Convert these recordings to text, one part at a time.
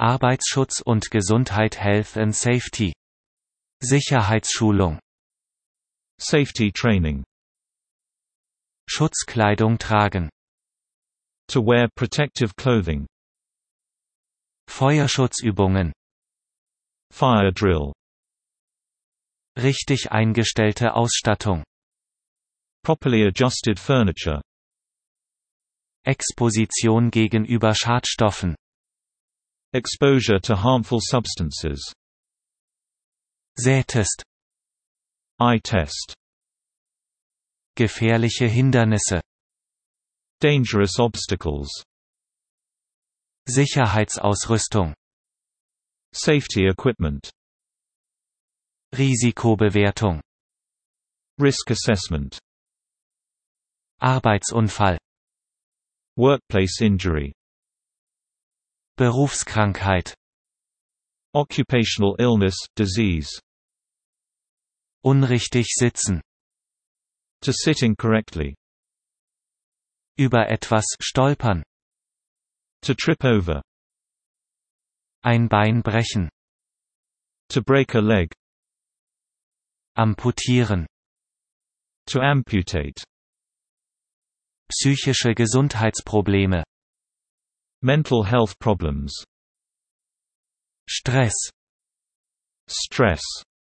Arbeitsschutz und Gesundheit, Health and Safety. Sicherheitsschulung. Safety training. Schutzkleidung tragen. To wear protective clothing. Feuerschutzübungen. Fire drill. Richtig eingestellte Ausstattung. Properly adjusted furniture. Exposition gegenüber Schadstoffen. Exposure to harmful substances. Sehtest. Eye test. Gefährliche Hindernisse. Dangerous obstacles. Sicherheitsausrüstung. Safety equipment. Risikobewertung. Risk assessment. Arbeitsunfall. Workplace injury. Berufskrankheit. Occupational illness, disease. Unrichtig sitzen. To sit incorrectly. Über etwas stolpern. To trip over. Ein Bein brechen. To break a leg. Amputieren. To amputate. Psychische Gesundheitsprobleme. Mental health problems. Stress. Stress.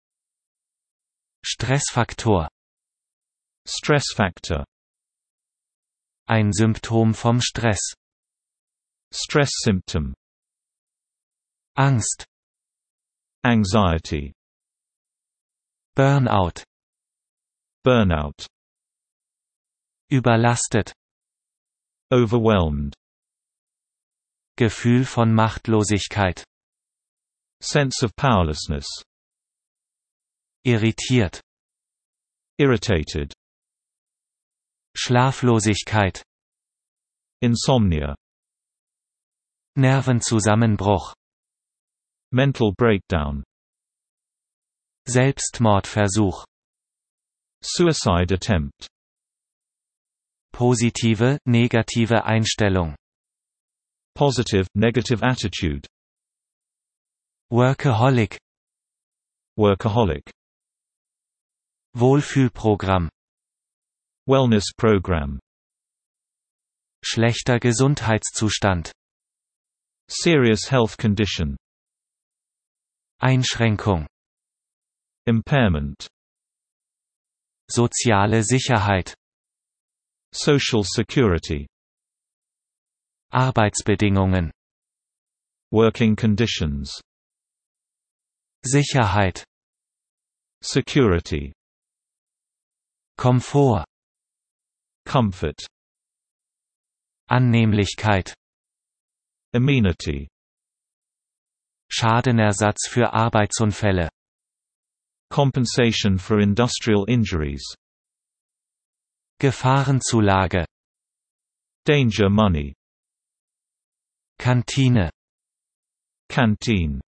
Stressfaktor. Stress factor. Ein Symptom vom Stress. Stress symptom. Angst. Anxiety. Burnout. Burnout. Überlastet. Overwhelmed. Gefühl von Machtlosigkeit. Sense of powerlessness. Irritiert. Irritated. Schlaflosigkeit. Insomnia. Nervenzusammenbruch. Mental breakdown. Selbstmordversuch. Suicide attempt. Positive, negative Einstellung. Positive, negative attitude. Workaholic. Workaholic. Wohlfühlprogramm. Wellness program. Schlechter Gesundheitszustand. Serious health condition. Einschränkung. Impairment. Soziale Sicherheit. Social security. Arbeitsbedingungen. Working conditions. Sicherheit. Security. Komfort. Comfort. Annehmlichkeit. Amenity. Schadenersatz für Arbeitsunfälle. Compensation for industrial injuries. Gefahrenzulage. Danger money. Kantine. Canteen.